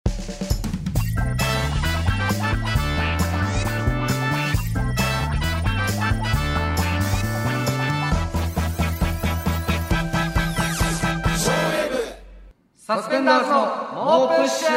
サスペンダーズの猛プッシュ。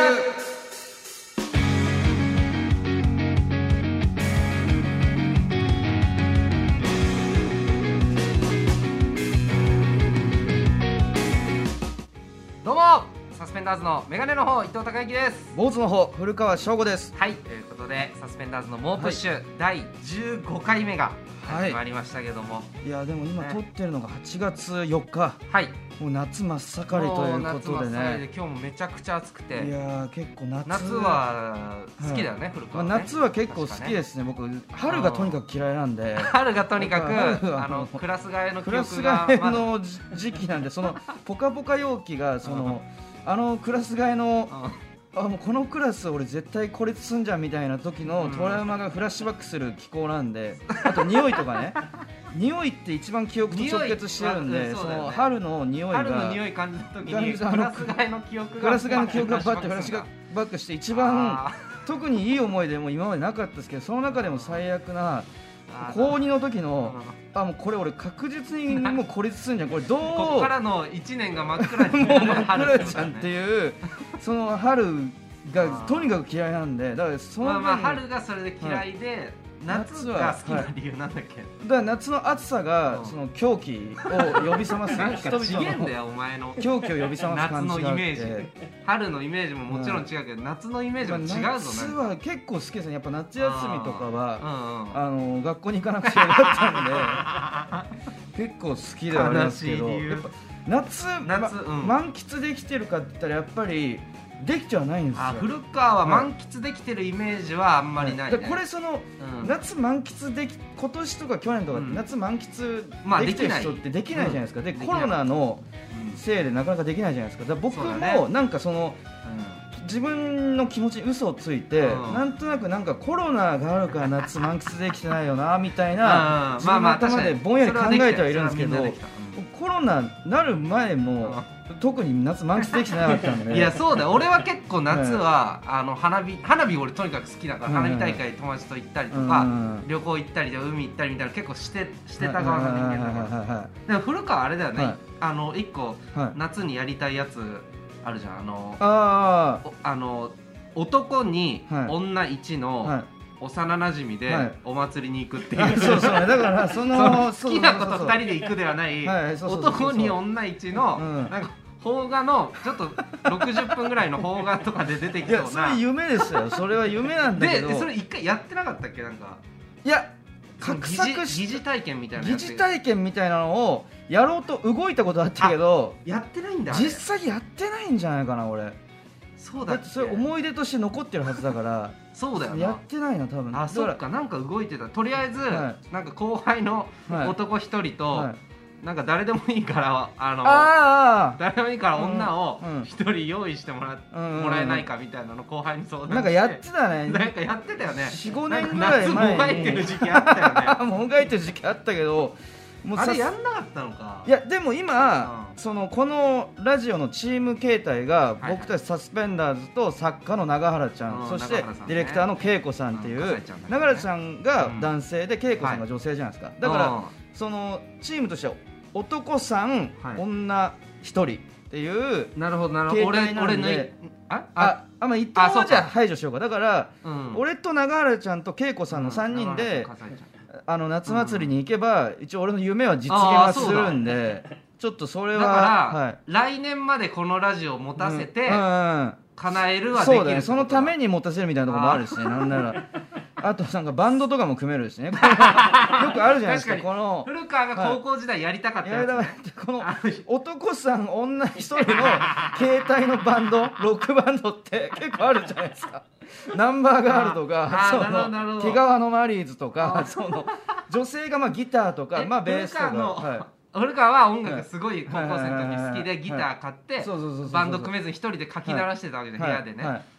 どうもサスペンダーズのメガネの方伊藤孝之です。 坊主の方古川翔吾です。 はい、ということでサスペンダーズの猛プッシュ、はい、第15回目が始まりましたけども、 はい、いやでも今撮ってるのが8月4日、 はい、 もう夏真っ盛りということでね。 今日もめちゃくちゃ暑くて、 いや結構夏は好きだよね、はい、古川ね。 夏は結構好きですね。僕春がとにかく嫌いなんで。 春がとにかくクラス替えの記憶がクラス替えの時期なんで、そのポカポカ陽気がそのクラス替えのもうこのクラス俺絶対孤立すんじゃんみたいな時のトラウマがフラッシュバックする気候なんで、あと匂いとかね。匂いって一番記憶と直結してるんで、その春の匂いが感じた時にクラス替えの記憶がバッてフラッシュバックして一番特にいい思い出も今までなかったですけど、その中でも最悪な高2の時のもうこれ俺確実にもう孤立するんじゃん、これどうここからの1年が真っ暗にもう真っ暗じゃんっていうその春がとにかく嫌いなんで、だからその春がそれで嫌いで、夏が好きな理由なんだっけ。 だから夏の暑さがその狂気を呼び覚ます人々の狂気を呼び覚ます感じがあって、 夏のイメージ、春のイメージももちろん違うけど、夏のイメージも違うぞ。 夏は結構好きですね。やっぱ夏休みとかは学校に行かなくちゃよかったんで結構好きではありますけど、やっぱ夏満喫できてるかって言ったらやっぱりできてはないんですよ。 古川は満喫できてるイメージはあんまりないね。 これその夏満喫で今年とか去年とか夏満喫できてる人ってできないじゃないですか。でコロナのせいでなかなかできないじゃないですか。だから僕もなんかその自分の気持ちに嘘をついて、なんとなくなんかコロナがあるから夏満喫できてないよなみたいな自分の頭でぼんやり考えてはいるんですけど、コロナなる前も特に夏満喫できてなかったんで。 いやそうだよ、俺は結構夏は花火俺とにかく好きだから、花火大会友達と行ったりとか旅行行ったり海行ったりみたいな結構してた側の人間だから。でも古川あれだよね、一個夏にやりたいやつあるじゃん。男に女1の幼馴染でお祭りに行くっていう、 そうそう、だからその好きな子と2人で行くではない男に女1のなんか邦画のちょっと60分ぐらいの邦画とかで出てきそうな。いやそれ夢ですよ。それは夢なんだけど。 でそれ一回やってなかったっけ。なんかいや疑似体験みたいな疑似体験みたいなのをやろうと動いたことあったけど、 やってないんだ。 実際やってないんじゃないかな俺。 そうだっけ。 だってそれ思い出として残ってるはずだからそうだよな。 やってないな多分。 あ、そっか。なんか動いてた。とりあえずなんか後輩の男1人となんか誰でもいいから誰でもいいから女を1人用意してもらえないかみたいなの後輩に相談して、 なんかやってたね。 なんかやってたよね。 4,5 年ぐらい前に夏もがいてる時期あったよね。 もがいてる時期あったけど、もうあれやんなかったのか。 いやでも今このラジオのチーム形態が僕たちサスペンダーズと作家の永原ちゃん、そしてディレクターの恵子さんっていう永原ちゃんが男性で恵子さんが女性じゃないですか。だからそのチームとしては男さん女1人っていうなるほどなるほど。俺伊藤はじゃあ排除しようか。だから俺と永原ちゃんと恵子さんの3人で夏祭りに行けば一応俺の夢は実現はするんで、ちょっとそれはだから来年までこのラジオを持たせて叶えるはできる。 そうだね、そのために持たせるみたいなところもあるしね。なんならあとなんかバンドとかも組めるしね。よくあるじゃないですか。この古川が高校時代やりたかったやつ、 この男さん女1人の携帯のバンドロックバンドって結構あるじゃないですか。ナンバーガールとか毛皮のマリーズとか、女性がギターとかベースとか。 古川は音楽すごい高校生の時好きでギター買ってバンド組めずに一人で書き鳴らしてたわけで部屋でね。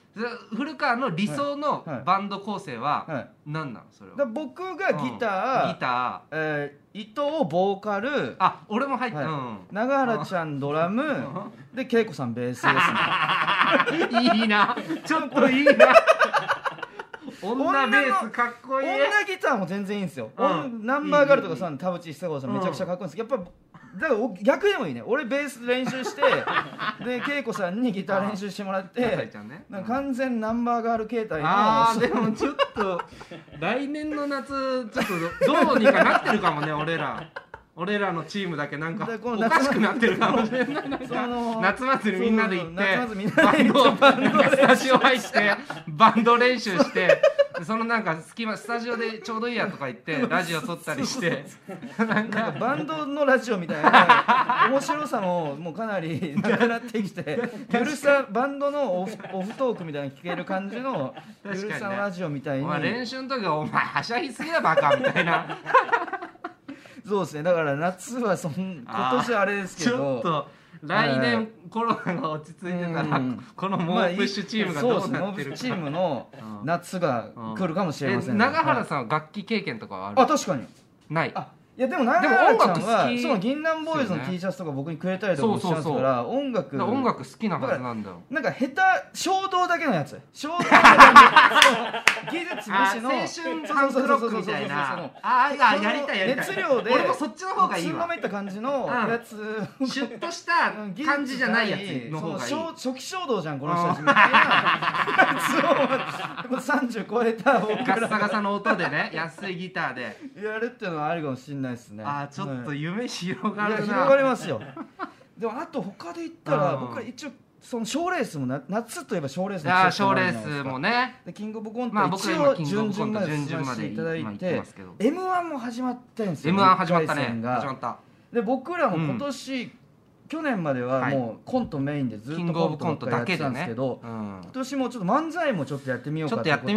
古川の理想のバンド構成は何なの？それは僕がギター、伊藤ボーカル、 俺も入って、 永原ちゃんドラムで恵子さんベースですね。いいな、ちょっといいな。女ベースかっこいい。 女ギターも全然いいんですよ。ナンバーガールとかさ、田淵久子さんめちゃくちゃかっこいいんですけど、やっぱだから逆でもいいね。俺ベース練習してで恵子さんにギター練習してもらってなんか完全ナンバーガール形態の。 でもちょっと来年の夏ちょっとどうにかなってるかもね。俺らのチームだけなんかおかしくなってるかもしれない。夏祭りみんなで行ってスタジオ入ってバンド練習して、そのなんか隙間スタジオでちょうどいいやとか言ってラジオ撮ったりしてなんかバンドのラジオみたいな面白さももうかなりなくなってきて、ゆるさバンドのオフトークみたいに聞ける感じのゆるさのラジオみたいに。 練習の時はお前はしゃぎすぎだバカみたいな。 そうですね。だから夏は今年あれですけど、 ちょっと来年コロナが落ち着いてたらこのモープッシュチームがどうなってるか。モープッシュチームの夏が来るかもしれません。永原さんは楽器経験とかはある？ 確かにない。 いやでも永原ちゃんはその銀杏ボーイズの T シャツとか僕にくれたりとかもしますから、音楽好きなはずなんだよ。 なんか下手衝動だけのやつ、衝動技術無視の青春パンクロックみたいな。やりたい。 熱量で俺もそっちの方がいいわ。 つんのめった感じのやつ、 シュッとした感じじゃないやつの方がいい。 初期衝動じゃんこの人たちみたいなやつを30超えた僕らガッサガサの音でね、安いギターでやるっていうのはあるかもしれないですね。 ちょっと夢広がるな。 広がりますよ。でもあと他で言ったら僕は一応その賞レースも夏といえば賞レースの賞レースもね。 でキングオブコント一応準々まで進ませていただいて M1 も始まったんですよ。 M1 始まったね。始まった。 で僕らも今年去年まではもうコントメインでずっとコントばっかりやってたんですけど、今年もちょっと漫才もちょっとやってみようかということで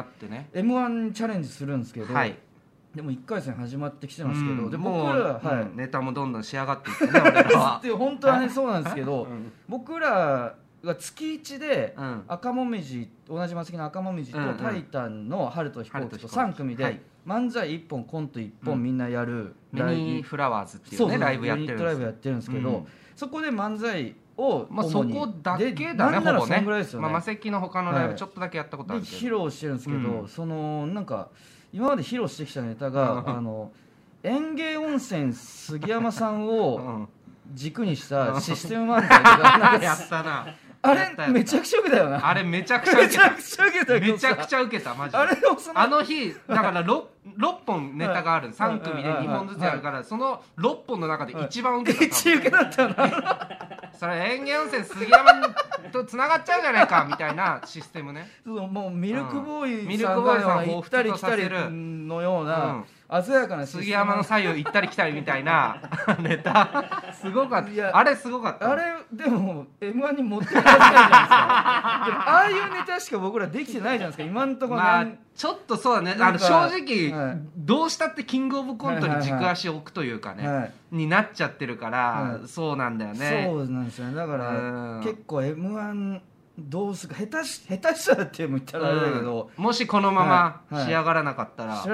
M1 チャレンジするんですけど、でも1回戦始まってきてますけど、で僕らネタもどんどん仕上がっていってね、俺らはって本当はねそうなんですけど、僕らが月1で赤もみじ、同じマセキの赤もみじとタイタンの春と飛行機と3組で漫才1本コント1本みんなやるミニフラワーズっていうねライブやってるんです。 ユニットライブやってるんですけど、そこで漫才をそこだけだね、ほぼね。マセキの他のライブちょっとだけやったことあるけど披露してるんですけど、そのなんか今まで披露してきたネタが園芸温泉杉山さんを軸にしたシステム漫才がやったな。 あれめちゃくちゃウケたよな。 あれめちゃくちゃウケた。めちゃくちゃウケたマジで。あの日だから6本ネタがある。3組で2本ずつやるから、その6本の中で一番ウケた。 一受けだったな。 それ園芸温泉杉山とつながっちゃうじゃないかみたいなシステムね。 もうミルクボーイさんが行ったり来たりのような鮮やかな杉山の左右行ったり来たりみたいなネタすごかった。あれすごかった。 あれでも M1 に持ってきたじゃないですか。ああいうネタしか僕らできてないじゃないですか今んところ。 ちょっとそうだね。正直どうしたってキングオブコントに軸足を置くというかねになっちゃってるからそうなんだよね。 そうなんですよね。だから結構 M1 どうすか下手したらって言ったらあれだけど、 もしこのまま仕上がらなかったら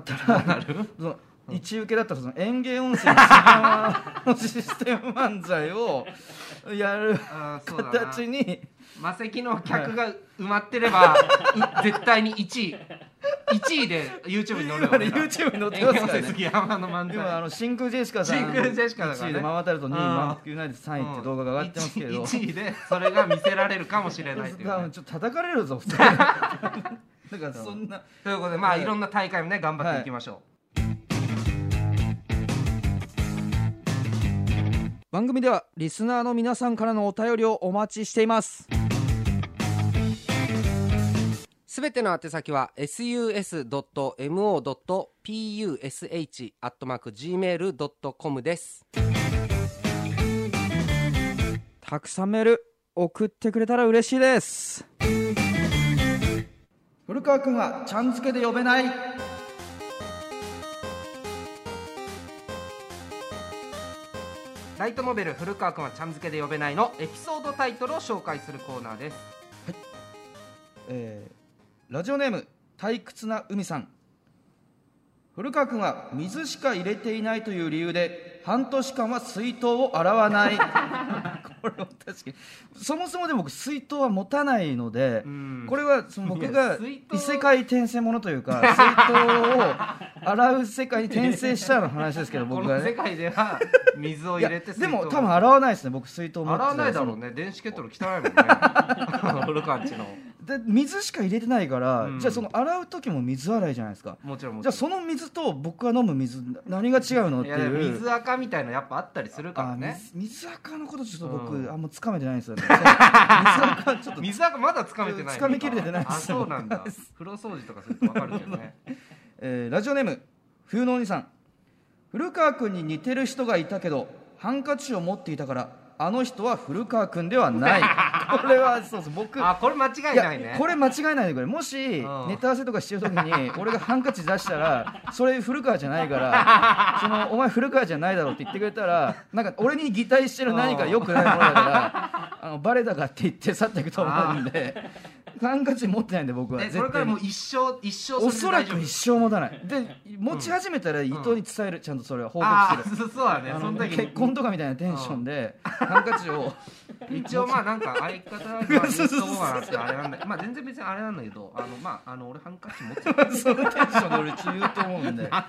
一受けだったらその園芸温泉杉山のシステム漫才をやる形にマセキの客が埋まってれば絶対に1位で YouTube に載るよね。 YouTube に載ってますからね。 杉山の漫才。 今真空ジェシカさん1位でママタルト2位マンクユナイテッド3位って動画が上がってますけど、 1位でそれが見せられるかもしれないっていう、ね、 ちょっと叩かれるぞ普通に。だからそんなということでいろんな大会もね頑張っていきましょう。 番組ではリスナーの皆さんからのお便りをお待ちしています。 すべての宛先は sus.mo.push@gmail.com です。 たくさんメール送ってくれたら嬉しいです。古川くんはちゃん付けで呼べない。 ライトノベル古川くんはちゃん付けで呼べないのエピソードタイトルを紹介するコーナーです。 ラジオネーム退屈な海さん。古川君は水しか入れていないという理由で半年間は水筒を洗わないこれは確かにそもそもで僕水筒は持たないので、これはその僕が異世界転生ものというか水筒を洗う世界に転生したの話ですけど僕が、ね、 この世界では水を入れてでも多分洗わないですね僕水筒持って洗わないだろうね。電子ケトル汚いもんね古川んちので水しか入れてないから、じゃあその洗う時も水洗いじゃないですか。 もちろんじゃあその水と僕が飲む水何が違うのっていう。 いや水垢みたいなやっぱあったりするからね。 水垢のことちょっと僕、あんまつかめてないんですよね。水垢ちょっと水垢まだつかめてない。 つかみきれてないですよ。 あ、そうなんだ。風呂掃除とかすると分かるけどねラジオネーム冬のお兄さん。古川君に似てる人がいたけどハンカチを持っていたからあの人は古川君ではないこれはそうそう僕これ間違いないね。 これ間違いないでこれもしネタ合わせとかしてる時に俺がハンカチ出したらそれ古川じゃないからお前古川じゃないだろうって言ってくれたらなんか俺に擬態してる何か良くないものだからバレたかって言って去っていくと思うんでハンカチ持ってないんで僕はそれからもう一生おそらく一生持たないで持ち始めたら伊藤に伝えるちゃんとそれは報告する。 そうだね。その時結婚とかみたいなテンションでハンカチを一応まあなんか相方は言っとこうかなってあれなんだ。まあ全然別にあれなんだけど俺ハンカチ持ってるそのテンションで俺言うと思うんで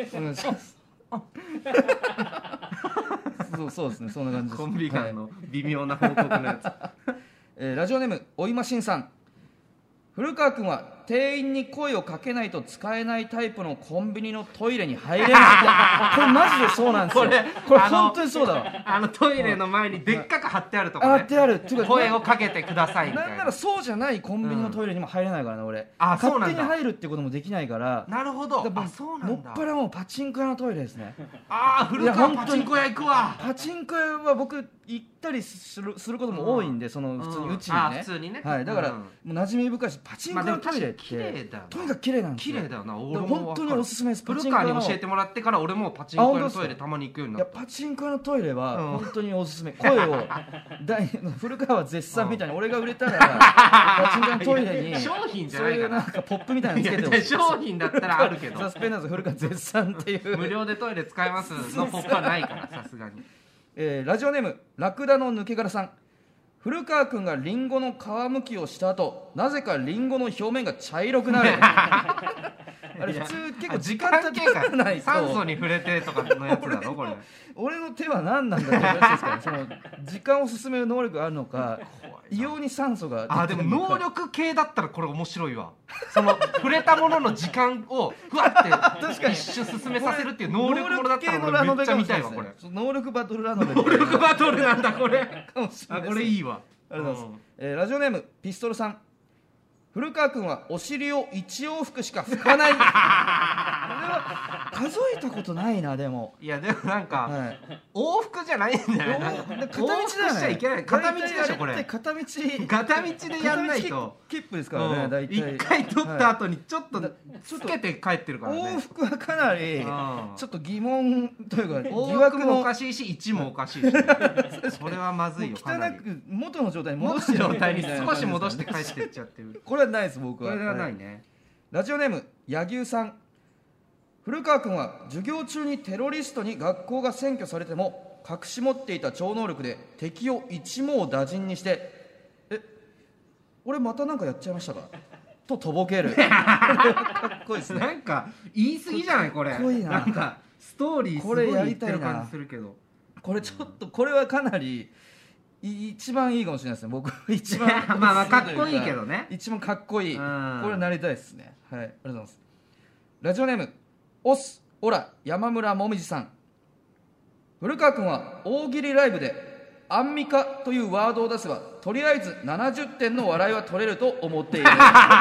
そうですねそんな感じです。 コンビ間の微妙な報告のやつラジオネームおいましんさん。古川君は店員に声をかけないと使えないタイプのコンビニのトイレに入れないこれマジでそうなんですよ。これ本当にそうだわ。 トイレの前にでっかく貼ってあるとかね。 貼ってあるっていうか声をかけてくださいみたいな。 なんならそうじゃないコンビニのトイレにも入れないからね俺。 勝手に入るってこともできないから。 なるほど。そうなんだ。 もっぱらもうパチンコ屋のトイレですね。 古川パチンコ屋行くわ。 パチンコ屋は僕行ったりすることも多いんで、その普通にうちにね。 普通にね。 はい、だからもう馴染み深いしパチンコ屋のトイレってとにかく綺麗なんですよ。 綺麗だよな。 本当におすすめです。 古川に教えてもらってから俺もパチンコ屋のトイレたまに行くようになった。 いやパチンコ屋のトイレは本当におすすめ。声を古川は絶賛みたいに俺が売れたらパチンコ屋のトイレに商品じゃないかな。 そういうなんかポップみたいなのつけてほしい。 商品だったらあるけど。 サスペンダーズ古川絶賛っていう無料でトイレ使えますのポップはないからさすがに。 ラジオネームラクダの抜け殻さん。古川君がリンゴの皮むきをした後なぜかリンゴの表面が茶色くなるあれ普通結構時間経たないと酸素に触れてとかのやつだろこれ俺の手は何なんだって話ですからその時間を進める能力があるのか異様に酸素がでも能力系だったらこれ面白いわ。その触れたものの時間をふわって確かに一瞬進めさせるっていう能力ものだったら俺めっちゃ見たいわこれ。 能力バトルラノベ。 能力バトルなんだこれこれいいわ。 ありがとうございます。ラジオネームピストルさん。古川君はお尻を1往復しか拭かないこれは数えたことないな。でもいやでもなんか、往復じゃないんじゃない片道だよね。 しちゃいけない。片道でしょこれ。 片道でやんないと切符ですからね。大体 1回取った後にちょっとつけて帰ってるからね。 往復はかなりちょっと疑問というか疑惑もおかしいし1もおかしいしそれはまずいよ。 汚く元の状態に戻して状態に少し戻して帰っていっちゃってる。 これはないです僕は。 これはないね。 ラジオネーム柳生さん。古川君は授業中にテロリストに学校が占拠されても隠し持っていた超能力で敵を一網打尽にして俺またなんかやっちゃいましたかととぼけるかっこいいですね。 なんか言い過ぎじゃないこれ。 かっこいいな。 なんかストーリーすごい言ってる感じするけどこれちょっとこれはかなり一番いいかもしれないですね僕一番まあかっこいいけどね。 一番かっこいい。これなりたいですね。はい、ありがとうございます。ラジオネームオスオラ山村もみじさん。古川君は大喜利ライブでアンミカというワードを出せばとりあえず70点の笑いは取れると思っている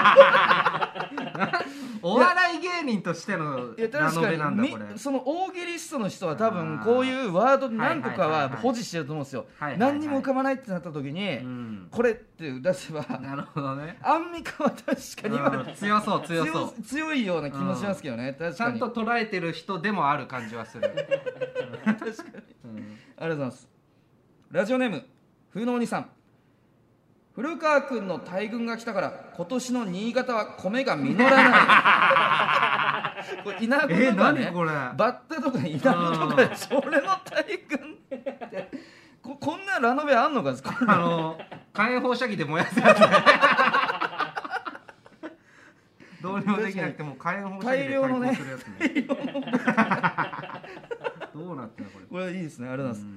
お笑い芸人としてのラノベなんだこれ。 その大喜利ストの人は多分こういうワード何個かは保持してると思うんですよ。何にも浮かばないってなった時にこれって出せばなるほどね。 アンミカは確かに今強そう強いような気もしますけどね。確かにちゃんと捉えてる人でもある感じはする確かに、ありがとうございます。ラジオネーム風のお兄さん。 古川君の大群が来たから今年の新潟は米が実らないこれ稲子とかね、 これバッタとか稲子とかでそれの大群ってこんなラノベあんのか火炎放射器で燃やすやつねどうにもできなくても火炎放射器で対抗するやつねどうなってんのこれいいですね、ありがとうございます、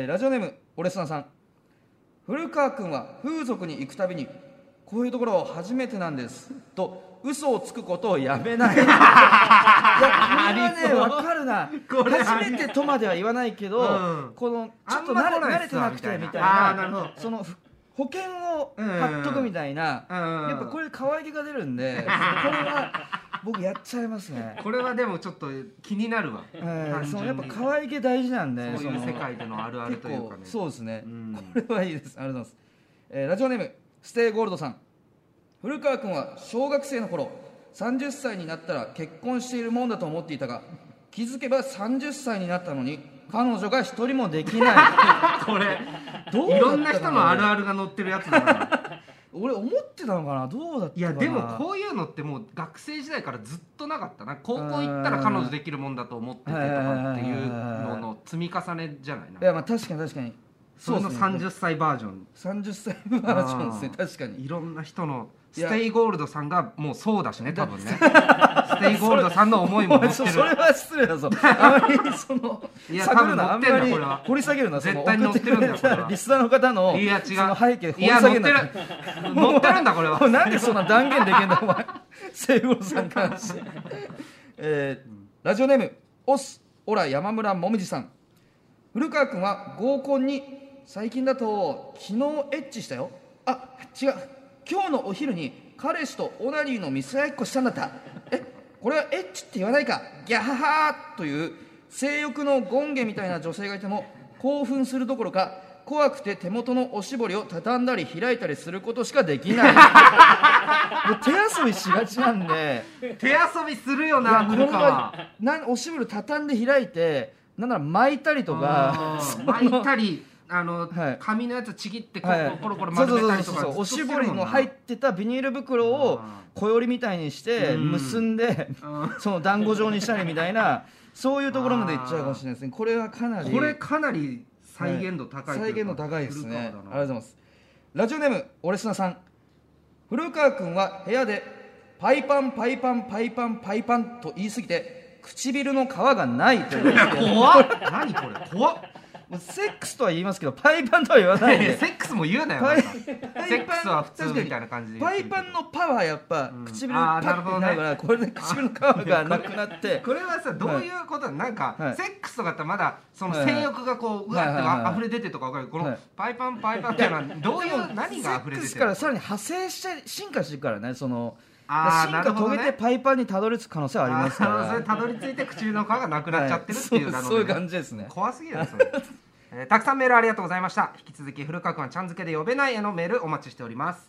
ラジオネームオレスナさん。古川君は風俗に行くたびにこういうところ初めてなんですと嘘をつくことをやめないいやこれはね分かるな初めてとまでは言わないけど、このちょっと慣れてなくてみたいなその保険を貼っとくみたいな、やっぱこれ可愛げが出るんでこれは僕やっちゃいますねこれはでもちょっと気になるわ、 そのやっぱ可愛げ大事なんで、 そういう世界でのあるあるというかね、 そうですね、これはいいです。ありがとうございます、ラジオネームステイゴールドさん。古川君は小学生の頃30歳になったら結婚しているもんだと思っていたが気づけば30歳になったのに彼女が一人もできないこれいろんな人のあるあるが載ってるやつだな俺思ってたのかな、どうだったかな。 いやでもこういうのってもう学生時代からずっとなかったな。高校行ったら彼女できるもんだと思っててとかっていうのの積み重ねじゃないな。 いやまあ確かに確かにその30歳バージョン、 30歳バージョンですね。確かにいろんな人のステイゴールドさんがもうそうだしね多分ねステイゴールドさんの思いも持ってる。 それは失礼だぞあまりそのいや多分乗ってんだこれは掘り下げるな。 絶対乗ってるんだよこれは。 リスナーの方のいや違うその背景掘り下げるな。 乗ってるんだこれは。 なんでそんな断言できんだお前ステイゴールドさんに関してラジオネームオスオラ山村もみじさん。古川君は合コンに最近だと昨日エッチしたよ。あ違う今日のお昼に彼氏とオナニーの見せ合いっこしたんだった。これはエッチって言わないかギャハハーという性欲の権下みたいな女性がいても興奮するどころか怖くて手元のおしぼりを畳んだり開いたりすることしかできないもう手遊びしがちなんで手遊びするよな古川。 おしぼり畳んで開いてなんなら巻いたりとか巻いたり紙のやつちぎってコロコロ丸めたりとか、 おしぼりの入ってたビニール袋を小よりみたいにして結んでその団子状にしたりみたいなそういうところまでいっちゃうかもしれないですね。これはかなり再現度高い、 再現度高いですね。ありがとうございます。ラジオネームオレスナさん。古川君は部屋でパイパンパイパンパイパンパイパンと言い過ぎて唇の皮がないという。 怖っ何これ怖っ。 セックスとは言いますけどパイパンとは言わないでセックスも言うなよ。セックスは普通みたいな感じでパイパンのパはやっぱ唇パッてなるからこれで唇の皮がなくなってこれはさどういうことなんかセックスとかってまだその性欲がこううわって溢れ出てとか分かる。このパイパンパイパンっていうのはどういう何が溢れ出てる。セックスからさらに派生して進化していくからね。その進化遂げてパイパンにたどり着く可能性はありますからそれたどり着いて唇の皮がなくなっちゃってるっていうそういう感じですね。 怖すぎるよそれたくさんメールありがとうございました。引き続き古川君はちゃん付けで呼べないへのメールお待ちしております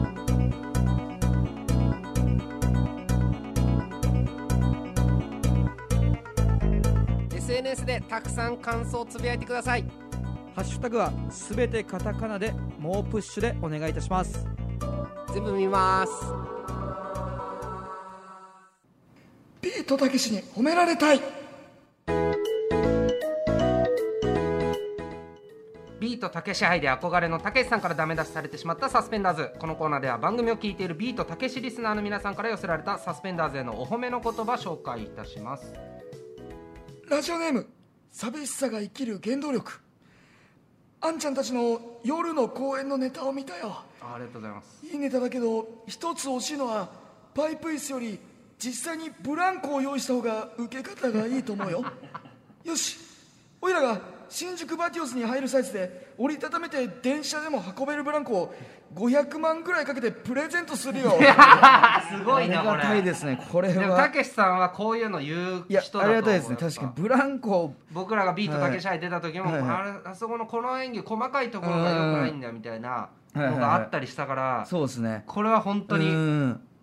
。SNS でたくさん感想をつぶやいてください。 ハッシュタグはすべてカタカナで猛プッシュでお願いいたします。 全部見ます。 ビートたけしに褒められたい。 ビートたけし杯で憧れのたけしさんからダメ出しされてしまったサスペンダーズ。このコーナーでは番組を聞いているビートたけしリスナーの皆さんから寄せられたサスペンダーズへのお褒めの言葉紹介いたします。 ラジオネーム寂しさが生きる原動力。あんちゃんたちの夜の公演のネタを見たよ。 ありがとうございます。 いいネタだけど一つ惜しいのはパイプ椅子より実際にブランコを用意した方が受け方がいいと思うよよしおいらが新宿バティオスに入るサイズで折りたためて電車でも運べるブランコを500万ぐらいかけてプレゼントするよすごいなこれ。 ありがたいですね。これはでもたけしさんはこういうの言う人だと思う。 ありがたいですね。確かにブランコ僕らがビートたけし杯出た時も、あそこのこの演技細かいところが良くないんだみたいなのがあったりしたから、 そうですね。 これは本当に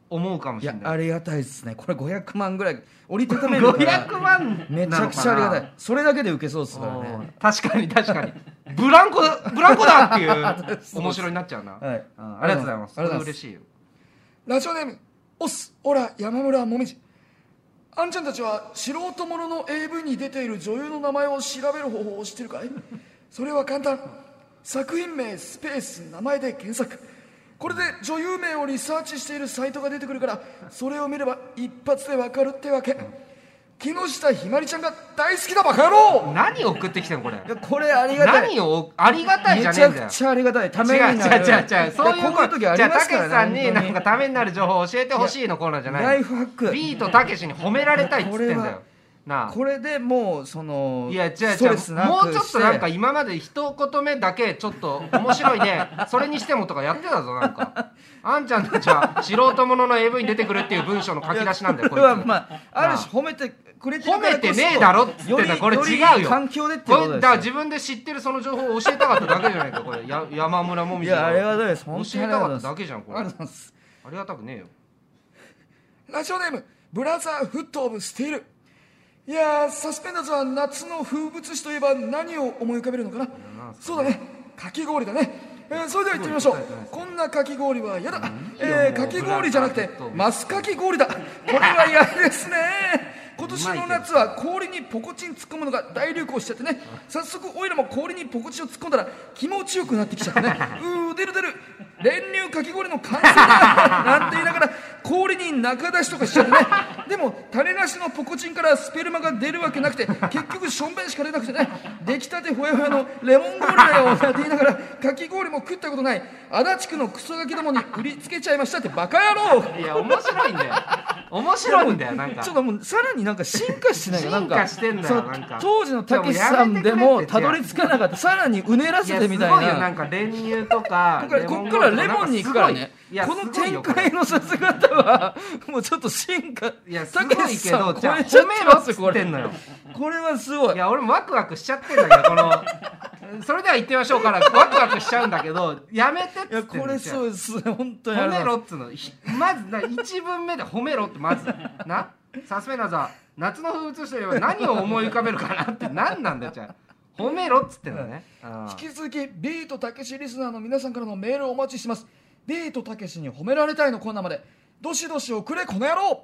思うかもしれない。 いやありがたいですね。これ500万ぐらい折りたためるから 500万めちゃくちゃありがたい。それだけで受けそうですからね。 確かにブランコだっていう面白いになっちゃうな。 はい、 ありがとうございます。それ嬉しいよ。 ラジオネームオスオラ山村もみじ。あんちゃんたちは素人ものの AV に出ている女優の名前を調べる方法を知ってるかい？それは簡単。作品名スペース名前で検索。これで女優名をリサーチしているサイトが出てくるから、それを見れば一発でわかるってわけ。木下ひまりちゃんが大好きだバカ野郎。 何送ってきてんこれ。 いやこれありがたい。 何をありがたいじゃねえんだよ。 めちゃくちゃありがたい。ためになる。 違うそういうこういう時ありますからね。 じゃあたけしさんになんかためになる情報を教えてほしいのコーナーじゃない。 ライフハック。 ビートたけしに褒められたいっつってんだよ。なあこれでもうそのいや違うストレスなくもうちょっとなんか今まで一言目だけちょっと面白いでそれにしてもとかやってたぞなんか。あんちゃんたちは素人ものの AV に出てくるっていう文章の書き出しなんだよ。これはまあある種褒めてくれてる褒めてねえだろっつってんだ。これ違うよ。 環境でってことですよ。 だから自分で知ってるその情報を教えたかっただけじゃないかこれ。山村もみじが。 いやありがたいです。 教えたかっただけじゃんこれ。 ありがとうございます。 ありがたくねえよ。 ラジオネームブラザーフットオブスティール。いやーサスペンダーズは夏の風物詩といえば何を思い浮かべるのかな。そうだね、かき氷だね。それでは行ってみましょう。こんなかき氷は嫌だ。かき氷じゃなくてマスかき氷だ。これは嫌ですね。今年の夏は氷にポコチン突っ込むのが大流行しちゃってね。早速オイラも氷にポコチンを突っ込んだら気持ちよくなってきちゃってね。出る練乳かき氷の完成だなんて言いながら氷に中出しとかしちゃってね。でも種なしのポコチンからスペルマが出るわけなくて結局しょんべんしか出なくてね。出来たてほやほやのレモン氷だよなんて言いながらかき氷も食ったことない足立区のクソガキどもに売りつけちゃいましたってバカ野郎。 いや面白いんだよ。面白いんだよ。なんかちょっともうさらになんか進化してないかなんか進化してんだよ。なんか当時のたけしさんでもたどり着かなかったさらにうねらせてみたいな。 すごいよ。なんか練乳とかこっからレモンに行くからね。この展開のさせ方はもうちょっと進化。 いやすごいけどじゃあ褒褒めろっつってんのよ。 これはすごい。 いや俺もワクワクしちゃってんだけどこのそれでは行ってみましょうからワクワクしちゃうんだけどやめてっつってんの。 いやこれそうですね本当に褒めろっつうのまず1文目で褒めろってまずな。サスペンダーズは夏の風物詩といえば何を思い浮かべるかなって何なんだよ。じゃあ褒めろっつってんだね。 引き続きビートたけしリスナーの皆さんからのメールをお待ちしてます。ビートたけしに褒められたいのコーナーまでどしどし送れこの野郎。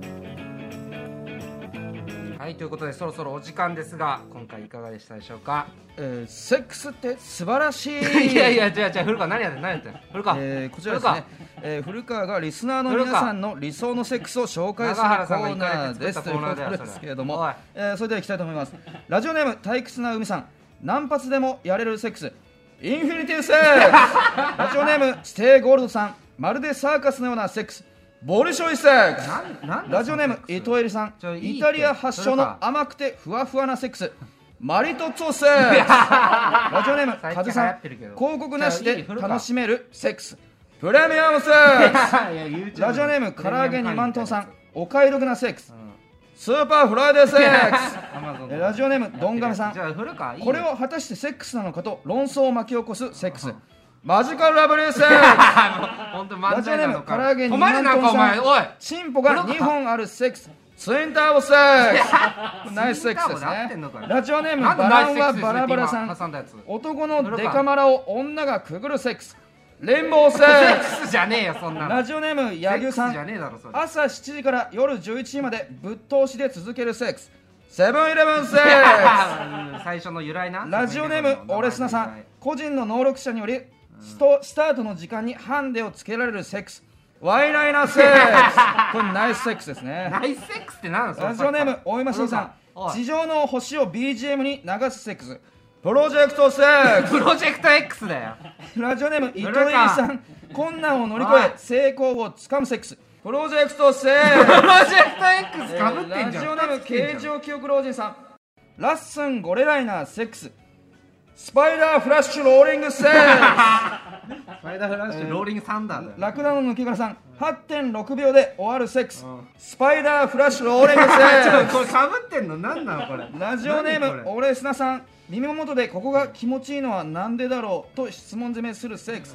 はいということでそろそろお時間ですが今回いかがでしたでしょうか。 セックスって素晴らしい。 いや違う古川何やってん古川、 こちらですね、古川がリスナーの皆さんの理想のセックスを紹介するコーナーですということですけれども、それではいきたいと思います。ラジオネーム退屈な海さん。何発でもやれるセックスインフィニティセックス。ラジオネームステイゴールドさん。まるでサーカスのようなセックスボリショイセックス。ラジオネーム伊藤エリさん。イタリア発祥の甘くてふわふわなセックスマリトッツォセックス。ラジオネームカズさん。広告なしで楽しめるセックスプレミアムセックス。ラジオネーム唐揚げ2万トンさん。お買い得なセックススーパーフライデーセックス。ラジオネームドンガメさん。これを果たしてセックスなのかと論争を巻き起こすセックスマジカルラブリーセックス。ラジオネーム唐揚げ2万トンさん。チンポが2本あるセックスツインターボセックスナイスセックスですね。ラジオネームバランはバラバラさん。男のデカマラを女がくぐるセックスレインボーセックスじゃねえよそんなの。 ラジオネーム柳生さん。朝7時から夜11時までぶっ通しで続けるセックスセブンイレブンセックス。 最初の由来な。 ラジオネームオレスナさん。個人の能力者によりスタートの時間にハンデをつけられるセックスワイナイナセックス。これナイスセックスですね。 ナイスセックスって何ですか。 ラジオネーム大今慎さん。地上の星を BGM に流すセックスプロジェクトセックス。 プロジェクト X だよ。 ラジオネーム伊藤入さん。困難を乗り越え成功をつかむセックスプロジェクトセックス。 プロジェクト X かぶってんじゃん。 ラジオネーム形状記憶老人さん。ラッスンゴレライナーセックススパイダーフラッシュローリングセックス。 スパイダーフラッシュローリングサンダーだよ。 ラクダの抜け殻さん。8.6 秒で終わるセックススパイダーフラッシュローリングセックス。 これかぶってんの何なのこれ。 ラジオネームオレスナさん。耳元でここが気持ちいいのはなんでだろうと質問攻めするセックス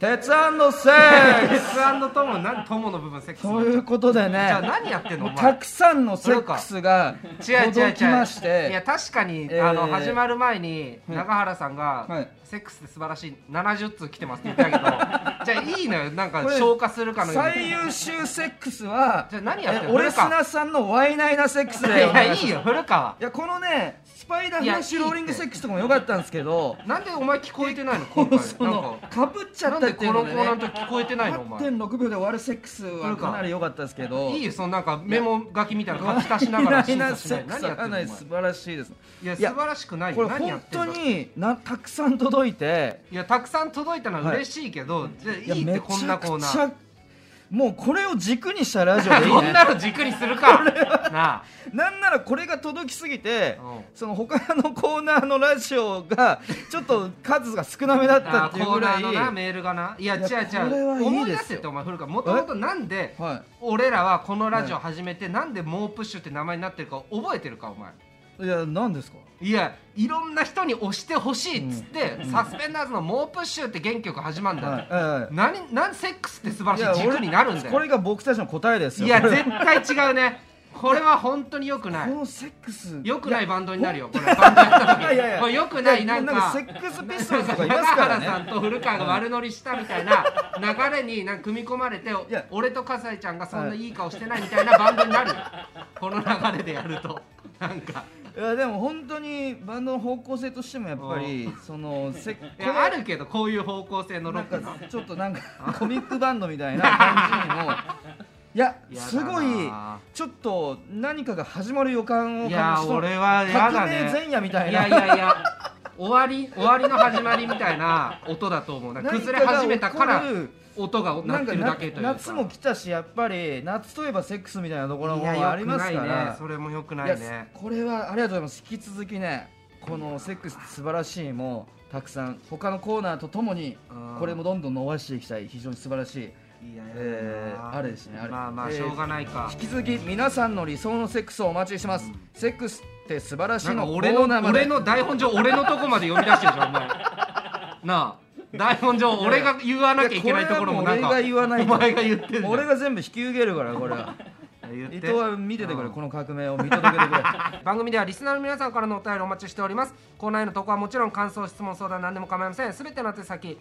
鉄&セックス鉄&トモ、何トモの部分セックスということでね、 じゃあ何やってんのお前。 たくさんのセックスが届きまして、 いや確かに、始まる前に永原さんが、はい、セックスって素晴らしい70通来てますって言ったけどじゃあいいのよ、なんか消化するかのように。 最優秀セックスはじゃあ何やってんの、 オレスナさんのワイナイナセックスで。 いやいいよ古川。 いやこのねスパイダーフラッシュローリングセックスとかも良かったんですけど、 なんでお前聞こえてないの今回。 なんかかぶっちゃったっていうのでね、 なんでこのコーナーの時聞こえてないのお前。 8.6 秒で終わるセックスはかなり良かったですけど、 いいよそのなんかメモ書きみたいなの書き足しながら審査しない。 何やってんの。素晴らしいです。 いや素晴らしくないよ。 これ本当にたくさん届いて、 いやたくさん届いたのは嬉しいけど、じゃあいいってこんなコーナー。 もうこれを軸にしたラジオでいいね。 こんなの軸にするかなあ。 なんならこれが届きすぎて、その他のコーナーのラジオがちょっと数が少なめだったっていうぐらい。 コーナーのなメールがな。いや違う思い出せってお前古川。もともとなんで俺らはこのラジオ始めて、なんで猛プッシュって名前になってるか覚えてるかお前。 いや何ですか。 いやいろんな人に押してほしいっつって、サスペンダーズの猛プッシュって原曲始まるんだよ。何セックスって素晴らしい軸になるんだよ。 これが僕たちの答えですよ。 いや絶対違うね。これは本当に良くない。 このセックス良くないバンドになるよ。これバンドやった時。これ良くないなんかセックスピストルズとかいますからね。 永原さんと古川が悪乗りしたみたいな流れになんか組み込まれて、俺と笠井ちゃんがそんないい顔してないみたいなバンドになるよ。この流れでやるとなんか。 いやでも本当にバンドの方向性としてもやっぱりそのあるけどこういう方向性のロックなんかちょっとなんかコミックバンドみたいな感じにもいやすごいちょっと何かが始まる予感を感じ。 いや俺はやだね。 革命前夜みたいな。 いや終わりの始まりみたいな音だと思う。崩れ始めたから音が鳴ってるだけというか。 夏も来たしやっぱり夏といえばセックスみたいなところもありますから。 それも良くないね。 これはありがとうございます。引き続きねこのセックス素晴らしいもたくさん他のコーナーとともにこれもどんどん伸ばしていきたい非常に素晴らしいあれですね。 まあしょうがないか。 引き続き皆さんの理想のセックスをお待ちしてます。セックスって素晴らしいのコーナーまで。 俺の台本上俺のとこまで読み出してるじゃんお前なあ。台本上俺が言わなきゃいけないところもなんか俺が言わないとお前が言ってる。 俺が全部引き受けるからこれは。伊藤は見ててくれ、この革命を見届けてくれ。 番組ではリスナーの皆さんからのお便りお待ちしております。コーナーへの投稿はもちろん感想質問相談何でも構いません。すべての宛先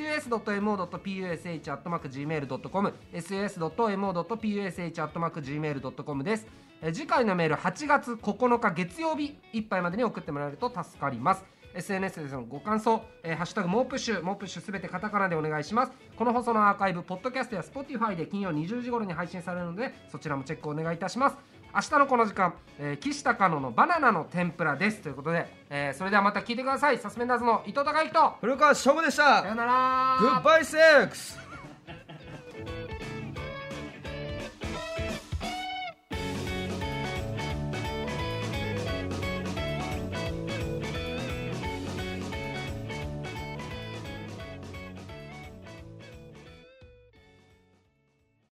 sus.mo.push@gmail.com sus.mo.push@gmail.com です。次回のメール8月9日月曜日いっぱいまでに送ってもらえると助かります。SNS でのご感想、ハッシュタグモープッシュすべてカタカナでお願いします。この放送のアーカイブポッドキャストや Spotify で金曜20時頃に配信されるのでそちらもチェックお願いいたします。明日のこの時間、岸高野のバナナの天ぷらですということで、それではまた聞いてください。サスペンダーズの伊藤孝之と古川翔吾でした。 さよなら。 グッバイセックス。